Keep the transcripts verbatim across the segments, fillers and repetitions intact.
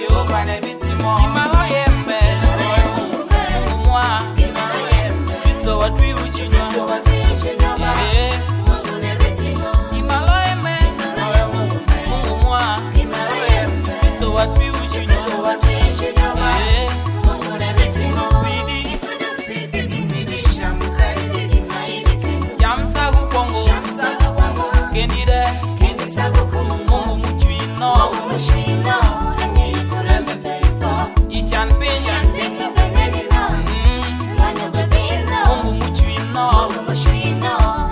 Jehovah ne bitimo. Imalo yembe. Mungu mwa. Kristo watu uchinyo. Mungu ne bitimo. Imalo yembe. Mungu mwa. Kristo watu uchinyo. Mungu ne bitimo. Jamsa kukongo. Kendide. Mungu mchuino. Ishan Bishan. Mungu mchuino.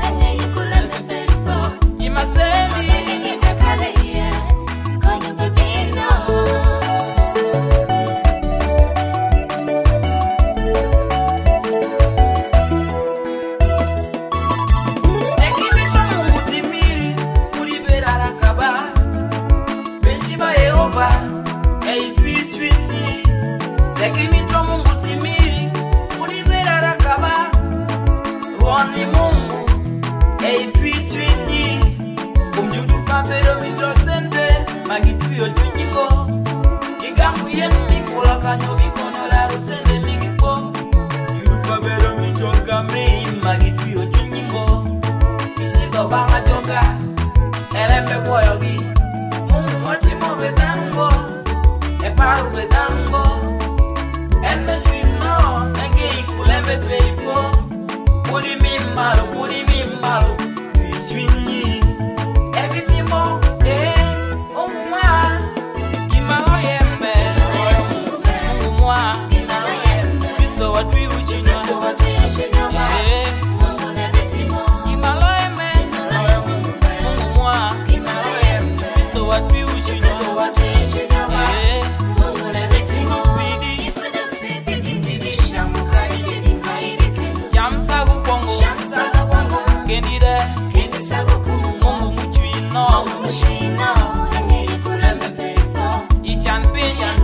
Imaseni. Lakini to Mungu timiri ulibera rakaba Rwani Mungu ei pitwini kumjudu pambero mitrosende magitwio chunyigo Igambu yen mikula kanyo bikono la rusende mingipo Yudu pambero mitrogamri magitwio chunyigo Isito banga jonga elembe boyogi Mungu mwatimo vedango Eparu vedango Emme swino, nenge ikulembe peipo Pudi mimbalo, pudi mimbalo Vichwinyi Ebitimo, eh, omumwa Kimalo yembe Mungu mwa Kristo watu uchinyo Eh, Kimalo yembe Mungu mwa Kristo watu uchinyo Eh, Jamsa kukongo. Kendide. Mungu mchuino. Ishan Bishan.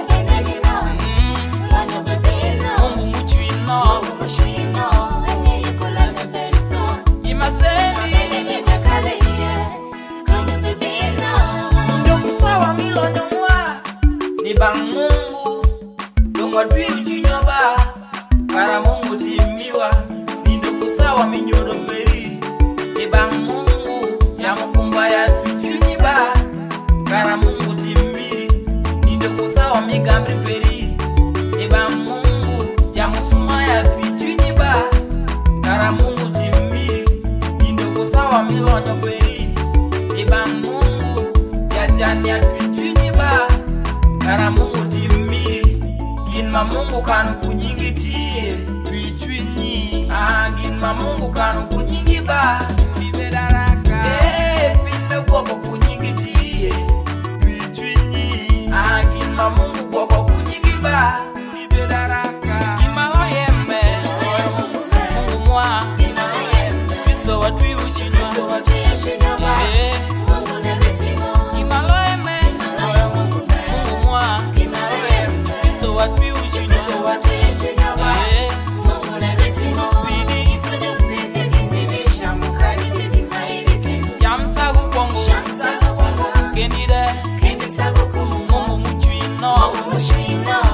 Mungu mchuino. Imaseni. Ndoku sawa milo nyomwa. Ni bang Mungu. Dongwa dwi uchinyo ba. Para Mungu timiwa. Nindo kusawa minyodo meri. Ibang Mungu jamu kumbaya tuchuni ba. Para Mungu timiri. Nindo kusawa migamri peri. Ibang Mungu jamu sumaya tuchuni ba. Para Mungu timiri. Nindo kusawa milonyo peri. Ibang Mungu jajanya tuchuni ba. Para Mungu timiri. Inma Mungu kanu kunyigitie. Tuichwinyi. Agin ma Mungu kanu kunyingi ba. Ulibera raka. Eh, pinde kwako kunyigitie. Tuichwinyi. Agin ma Mungu kwako kunyingi ba. Ulibera raka. Kimalo yembe. Mungu mwa. Kristo watu uchinyo. Eh, Kimalo yembe. Mungu mwa. Kristo watu uchinyo. Eh, Jamsa kukongo. Kendide. Mungu mchuino.